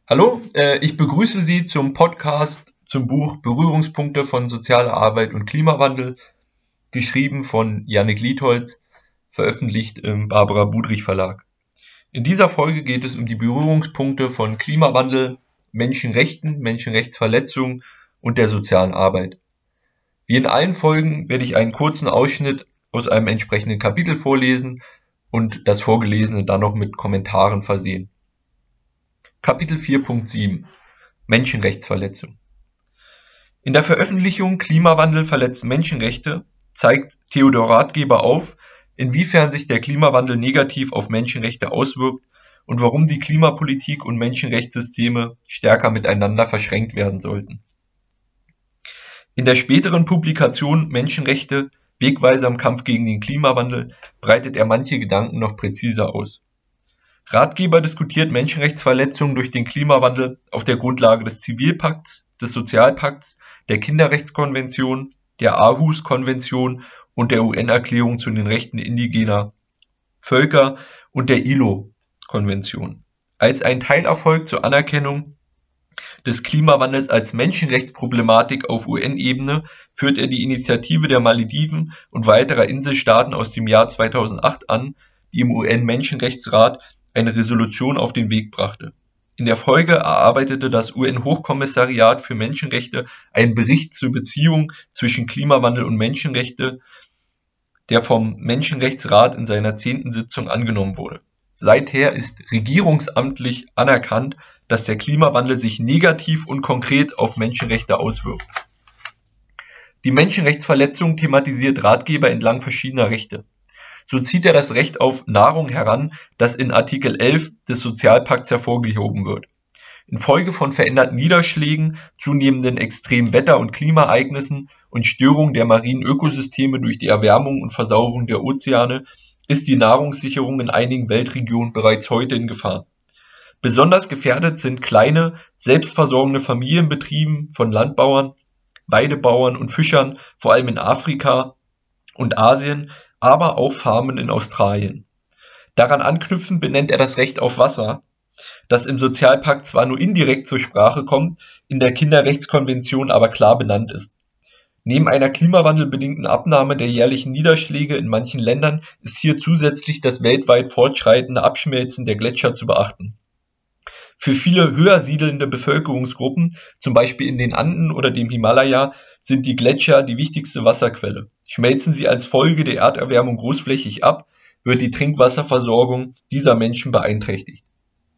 Hallo, ich begrüße Sie zum Podcast zum Buch Berührungspunkte von sozialer Arbeit und Klimawandel, geschrieben von Jannik Lietholz, veröffentlicht im Barbara Budrich Verlag. In dieser Folge geht es um die Berührungspunkte von Klimawandel, Menschenrechten, Menschenrechtsverletzungen und der sozialen Arbeit. Wie in allen Folgen werde ich einen kurzen Ausschnitt aus einem entsprechenden Kapitel vorlesen und das Vorgelesene dann noch mit Kommentaren versehen. Kapitel 4.7 Menschenrechtsverletzung. In der Veröffentlichung Klimawandel verletzt Menschenrechte zeigt Theodor Rathgeber auf, inwiefern sich der Klimawandel negativ auf Menschenrechte auswirkt und warum die Klimapolitik und Menschenrechtssysteme stärker miteinander verschränkt werden sollten. In der späteren Publikation Menschenrechte – Wegweiser im Kampf gegen den Klimawandel breitet er manche Gedanken noch präziser aus. Rathgeber diskutiert Menschenrechtsverletzungen durch den Klimawandel auf der Grundlage des Zivilpakts, des Sozialpakts, der Kinderrechtskonvention, der Aarhus-Konvention und der UN-Erklärung zu den Rechten indigener Völker und der ILO-Konvention. Als ein Teilerfolg zur Anerkennung des Klimawandels als Menschenrechtsproblematik auf UN-Ebene führt er die Initiative der Malediven und weiterer Inselstaaten aus dem Jahr 2008 an, die im UN-Menschenrechtsrat eine Resolution auf den Weg brachte. In der Folge erarbeitete das UN-Hochkommissariat für Menschenrechte einen Bericht zur Beziehung zwischen Klimawandel und Menschenrechte, der vom Menschenrechtsrat in seiner 10. Sitzung angenommen wurde. Seither ist regierungsamtlich anerkannt, dass der Klimawandel sich negativ und konkret auf Menschenrechte auswirkt. Die Menschenrechtsverletzung thematisiert Rathgeber entlang verschiedener Rechte. So zieht er das Recht auf Nahrung heran, das in Artikel 11 des Sozialpakts hervorgehoben wird. Infolge von veränderten Niederschlägen, zunehmenden extremen Wetter- und Klimaereignissen und Störungen der marinen Ökosysteme durch die Erwärmung und Versauerung der Ozeane ist die Nahrungssicherung in einigen Weltregionen bereits heute in Gefahr. Besonders gefährdet sind kleine, selbstversorgende Familienbetriebe von Landbauern, Weidebauern und Fischern, vor allem in Afrika und Asien, aber auch Farmen in Australien. Daran anknüpfend benennt er das Recht auf Wasser, das im Sozialpakt zwar nur indirekt zur Sprache kommt, in der Kinderrechtskonvention aber klar benannt ist. Neben einer klimawandelbedingten Abnahme der jährlichen Niederschläge in manchen Ländern ist hier zusätzlich das weltweit fortschreitende Abschmelzen der Gletscher zu beachten. Für viele höher siedelnde Bevölkerungsgruppen, zum Beispiel in den Anden oder dem Himalaya, sind die Gletscher die wichtigste Wasserquelle. Schmelzen sie als Folge der Erderwärmung großflächig ab, wird die Trinkwasserversorgung dieser Menschen beeinträchtigt.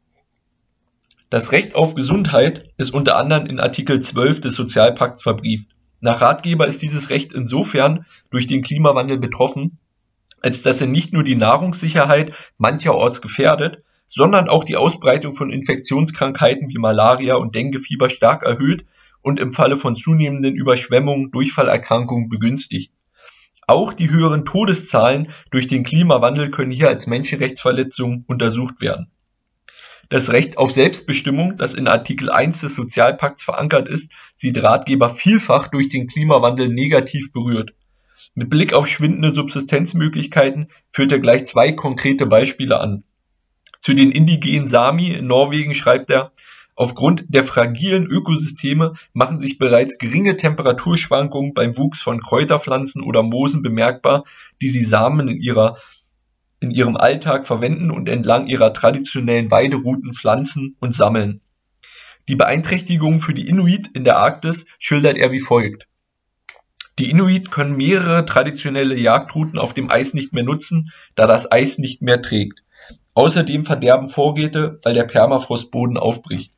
Das Recht auf Gesundheit ist unter anderem in Artikel 12 des Sozialpakts verbrieft. Nach Rathgeber ist dieses Recht insofern durch den Klimawandel betroffen, als dass er nicht nur die Nahrungssicherheit mancherorts gefährdet, sondern auch die Ausbreitung von Infektionskrankheiten wie Malaria und Denguefieber stark erhöht und im Falle von zunehmenden Überschwemmungen Durchfallerkrankungen begünstigt. Auch die höheren Todeszahlen durch den Klimawandel können hier als Menschenrechtsverletzungen untersucht werden. Das Recht auf Selbstbestimmung, das in Artikel 1 des Sozialpakts verankert ist, sieht Rathgeber vielfach durch den Klimawandel negativ berührt. Mit Blick auf schwindende Subsistenzmöglichkeiten führt er gleich 2 konkrete Beispiele an. Zu den indigenen Sami in Norwegen schreibt er: Aufgrund der fragilen Ökosysteme machen sich bereits geringe Temperaturschwankungen beim Wuchs von Kräuterpflanzen oder Moosen bemerkbar, die die Samen in ihrem Alltag verwenden und entlang ihrer traditionellen Weiderouten pflanzen und sammeln. Die Beeinträchtigungen für die Inuit in der Arktis schildert er wie folgt: Die Inuit können mehrere traditionelle Jagdrouten auf dem Eis nicht mehr nutzen, da das Eis nicht mehr trägt. Außerdem verderben Vorräte, weil der Permafrostboden aufbricht.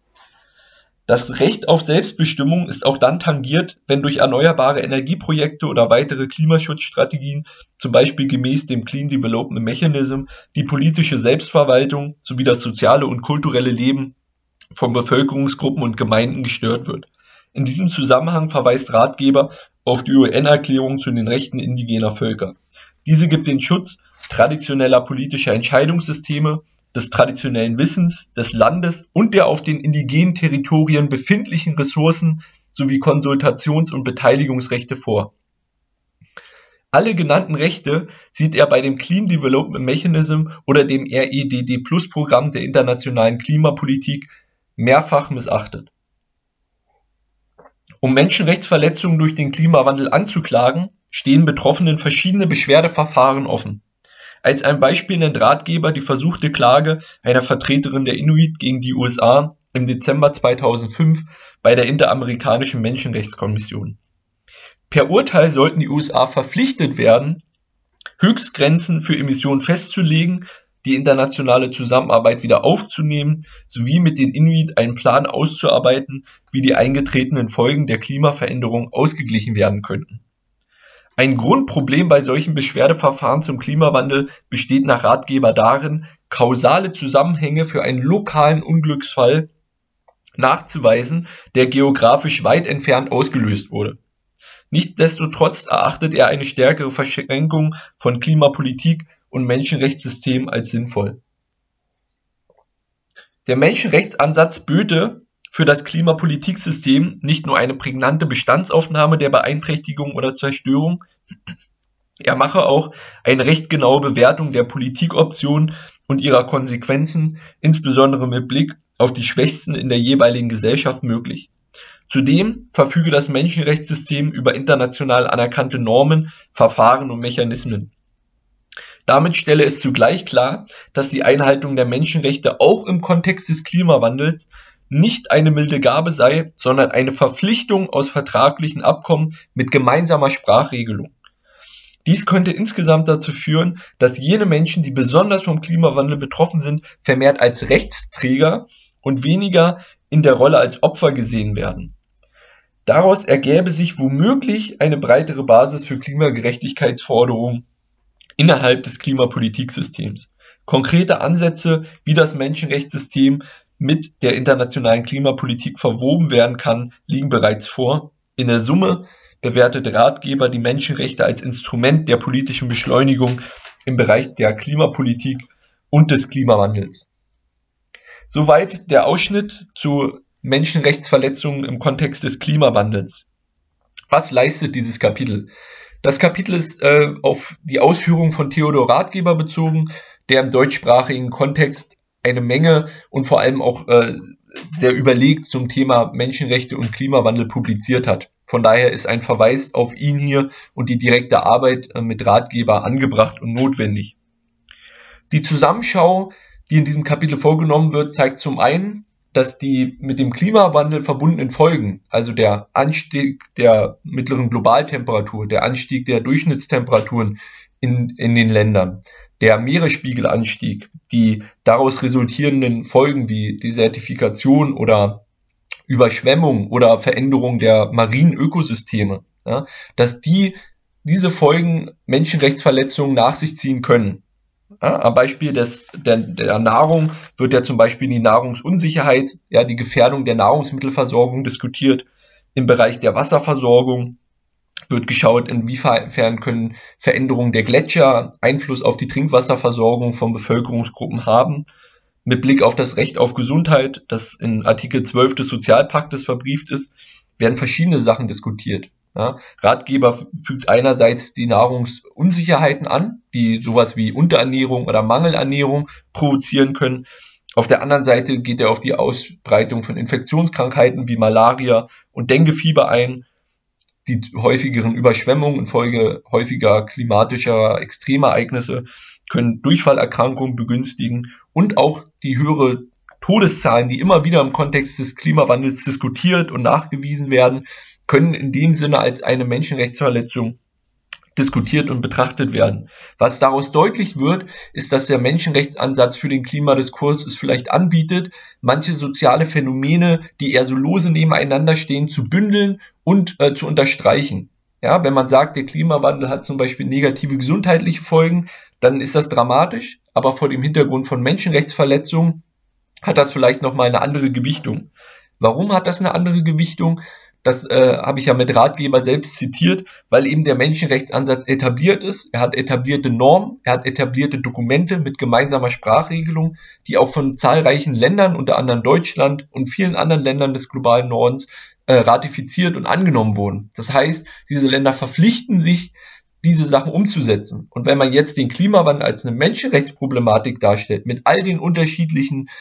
Das Recht auf Selbstbestimmung ist auch dann tangiert, wenn durch erneuerbare Energieprojekte oder weitere Klimaschutzstrategien, zum Beispiel gemäß dem Clean Development Mechanism, die politische Selbstverwaltung sowie das soziale und kulturelle Leben von Bevölkerungsgruppen und Gemeinden gestört wird. In diesem Zusammenhang verweist Rathgeber auf die UN-Erklärung zu den Rechten indigener Völker. Diese gibt den Schutz traditioneller politischer Entscheidungssysteme, des traditionellen Wissens, des Landes und der auf den indigenen Territorien befindlichen Ressourcen sowie Konsultations- und Beteiligungsrechte vor. Alle genannten Rechte sieht er bei dem Clean Development Mechanism oder dem REDD-Plus-Programm der internationalen Klimapolitik mehrfach missachtet. Um Menschenrechtsverletzungen durch den Klimawandel anzuklagen, stehen Betroffenen verschiedene Beschwerdeverfahren offen. Als ein Beispiel nennt Ratgeber die versuchte Klage einer Vertreterin der Inuit gegen die USA im Dezember 2005 bei der Interamerikanischen Menschenrechtskommission. Per Urteil sollten die USA verpflichtet werden, Höchstgrenzen für Emissionen festzulegen, die internationale Zusammenarbeit wieder aufzunehmen, sowie mit den Inuit einen Plan auszuarbeiten, wie die eingetretenen Folgen der Klimaveränderung ausgeglichen werden könnten. Ein Grundproblem bei solchen Beschwerdeverfahren zum Klimawandel besteht nach Ratgeber darin, kausale Zusammenhänge für einen lokalen Unglücksfall nachzuweisen, der geografisch weit entfernt ausgelöst wurde. Nichtsdestotrotz erachtet er eine stärkere Verschränkung von Klimapolitik und Menschenrechtssystem als sinnvoll. Der Menschenrechtsansatz böte für das Klimapolitiksystem nicht nur eine prägnante Bestandsaufnahme der Beeinträchtigung oder Zerstörung, er mache auch eine recht genaue Bewertung der Politikoptionen und ihrer Konsequenzen, insbesondere mit Blick auf die Schwächsten in der jeweiligen Gesellschaft, möglich. Zudem verfüge das Menschenrechtssystem über international anerkannte Normen, Verfahren und Mechanismen. Damit stelle es zugleich klar, dass die Einhaltung der Menschenrechte auch im Kontext des Klimawandels nicht eine milde Gabe sei, sondern eine Verpflichtung aus vertraglichen Abkommen mit gemeinsamer Sprachregelung. Dies könnte insgesamt dazu führen, dass jene Menschen, die besonders vom Klimawandel betroffen sind, vermehrt als Rechtsträger und weniger in der Rolle als Opfer gesehen werden. Daraus ergäbe sich womöglich eine breitere Basis für Klimagerechtigkeitsforderungen innerhalb des Klimapolitiksystems. Konkrete Ansätze, wie das Menschenrechtssystem mit der internationalen Klimapolitik verwoben werden kann, liegen bereits vor. In der Summe bewertet Ratgeber die Menschenrechte als Instrument der politischen Beschleunigung im Bereich der Klimapolitik und des Klimawandels. Soweit der Ausschnitt zu Menschenrechtsverletzungen im Kontext des Klimawandels. Was leistet dieses Kapitel? Das Kapitel ist auf die Ausführungen von Theodor Ratgeber bezogen, der im deutschsprachigen Kontext eine Menge und vor allem auch sehr überlegt zum Thema Menschenrechte und Klimawandel publiziert hat. Von daher ist ein Verweis auf ihn hier und die direkte Arbeit mit Ratgeber angebracht und notwendig. Die Zusammenschau, die in diesem Kapitel vorgenommen wird, zeigt zum einen, dass die mit dem Klimawandel verbundenen Folgen, also der Anstieg der mittleren Globaltemperatur, der Anstieg der Durchschnittstemperaturen in den Ländern, der Meeresspiegelanstieg, die daraus resultierenden Folgen wie Desertifikation oder Überschwemmung oder Veränderung der marinen Ökosysteme, ja, dass diese Folgen Menschenrechtsverletzungen nach sich ziehen können. Ja, am Beispiel der Nahrung wird ja zum Beispiel die Nahrungsunsicherheit, ja, die Gefährdung der Nahrungsmittelversorgung diskutiert. Im Bereich der Wasserversorgung wird geschaut, inwiefern können Veränderungen der Gletscher Einfluss auf die Trinkwasserversorgung von Bevölkerungsgruppen haben. Mit Blick auf das Recht auf Gesundheit, das in Artikel 12 des Sozialpaktes verbrieft ist, werden verschiedene Sachen diskutiert. Ja, Ratgeber fügt einerseits die Nahrungsunsicherheiten an, die sowas wie Unterernährung oder Mangelernährung provozieren können. Auf der anderen Seite geht er auf die Ausbreitung von Infektionskrankheiten wie Malaria und Denguefieber ein, die häufigeren Überschwemmungen infolge häufiger klimatischer Extremereignisse können Durchfallerkrankungen begünstigen und auch die höhere Todeszahlen, die immer wieder im Kontext des Klimawandels diskutiert und nachgewiesen werden, können in dem Sinne als eine Menschenrechtsverletzung diskutiert und betrachtet werden. Was daraus deutlich wird, ist, dass der Menschenrechtsansatz für den Klimadiskurs es vielleicht anbietet, manche soziale Phänomene, die eher so lose nebeneinander stehen, zu bündeln und zu unterstreichen. Ja, wenn man sagt, der Klimawandel hat zum Beispiel negative gesundheitliche Folgen, dann ist das dramatisch, aber vor dem Hintergrund von Menschenrechtsverletzungen hat das vielleicht nochmal eine andere Gewichtung. Warum hat das eine andere Gewichtung? Das habe ich ja mit Ratgeber selbst zitiert, weil eben der Menschenrechtsansatz etabliert ist. Er hat etablierte Normen, er hat etablierte Dokumente mit gemeinsamer Sprachregelung, die auch von zahlreichen Ländern, unter anderem Deutschland und vielen anderen Ländern des globalen Nordens, ratifiziert und angenommen wurden. Das heißt, diese Länder verpflichten sich, diese Sachen umzusetzen. Und wenn man jetzt den Klimawandel als eine Menschenrechtsproblematik darstellt, mit all den unterschiedlichen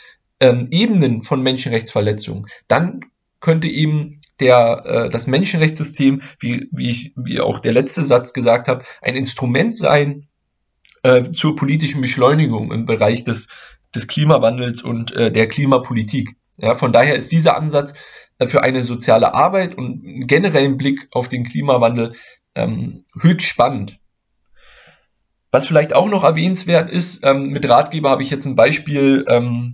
Ebenen von Menschenrechtsverletzungen, dann könnte eben das Menschenrechtssystem, wie auch der letzte Satz gesagt hat, ein Instrument sein zur politischen Beschleunigung im Bereich des Klimawandels und der Klimapolitik. Ja, von daher ist dieser Ansatz für eine soziale Arbeit und einen generellen Blick auf den Klimawandel höchst spannend. Was vielleicht auch noch erwähnenswert ist, mit Ratgeber habe ich jetzt ein Beispiel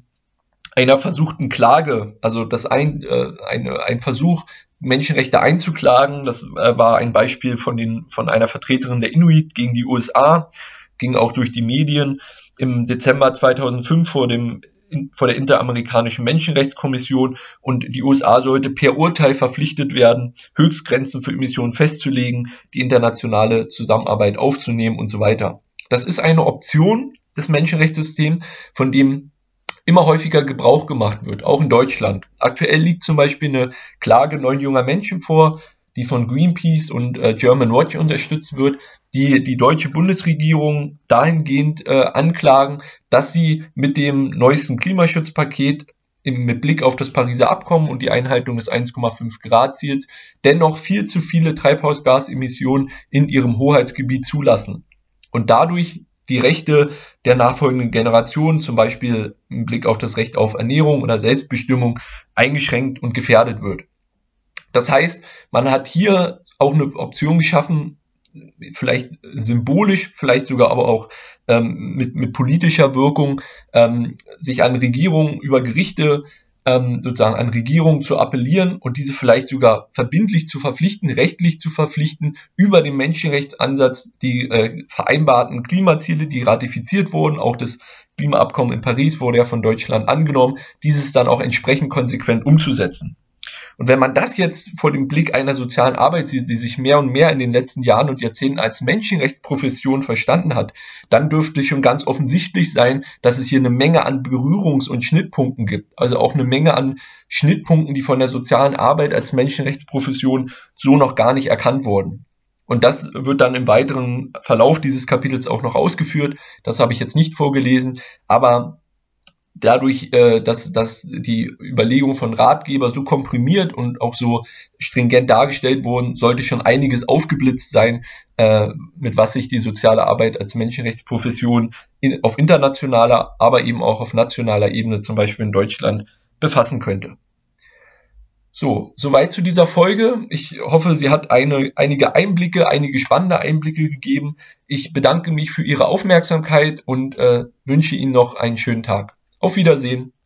einer versuchten Klage, also ein Versuch, Menschenrechte einzuklagen. Das war ein Beispiel von einer Vertreterin der Inuit gegen die USA, ging auch durch die Medien im Dezember 2005 vor der Interamerikanischen Menschenrechtskommission, und die USA sollte per Urteil verpflichtet werden, Höchstgrenzen für Emissionen festzulegen, die internationale Zusammenarbeit aufzunehmen und so weiter. Das ist eine Option des Menschenrechtssystems, von dem immer häufiger Gebrauch gemacht wird, auch in Deutschland. Aktuell liegt zum Beispiel eine Klage 9 junger Menschen vor, die von Greenpeace und German Watch unterstützt wird, die deutsche Bundesregierung dahingehend anklagen, dass sie mit dem neuesten Klimaschutzpaket mit Blick auf das Pariser Abkommen und die Einhaltung des 1,5 Grad Ziels dennoch viel zu viele Treibhausgasemissionen in ihrem Hoheitsgebiet zulassen und dadurch die Rechte der nachfolgenden Generationen, zum Beispiel im Blick auf das Recht auf Ernährung oder Selbstbestimmung, eingeschränkt und gefährdet wird. Das heißt, man hat hier auch eine Option geschaffen, vielleicht symbolisch, vielleicht sogar aber auch mit politischer Wirkung, sich an Regierungen über Gerichte, sozusagen an Regierungen zu appellieren und diese vielleicht sogar verbindlich zu verpflichten, rechtlich zu verpflichten, über den Menschenrechtsansatz die vereinbarten Klimaziele, die ratifiziert wurden, auch das Klimaabkommen in Paris wurde ja von Deutschland angenommen, dieses dann auch entsprechend konsequent umzusetzen. Und wenn man das jetzt vor dem Blick einer sozialen Arbeit sieht, die sich mehr und mehr in den letzten Jahren und Jahrzehnten als Menschenrechtsprofession verstanden hat, dann dürfte schon ganz offensichtlich sein, dass es hier eine Menge an Berührungs- und Schnittpunkten gibt. Also auch eine Menge an Schnittpunkten, die von der sozialen Arbeit als Menschenrechtsprofession so noch gar nicht erkannt wurden. Und das wird dann im weiteren Verlauf dieses Kapitels auch noch ausgeführt. Das habe ich jetzt nicht vorgelesen, aber dadurch, dass die Überlegungen von Ratgeber so komprimiert und auch so stringent dargestellt wurden, sollte schon einiges aufgeblitzt sein, mit was sich die soziale Arbeit als Menschenrechtsprofession auf internationaler, aber eben auch auf nationaler Ebene, zum Beispiel in Deutschland, befassen könnte. So, soweit zu dieser Folge. Ich hoffe, sie hat einige spannende Einblicke gegeben. Ich bedanke mich für Ihre Aufmerksamkeit und wünsche Ihnen noch einen schönen Tag. Auf Wiedersehen.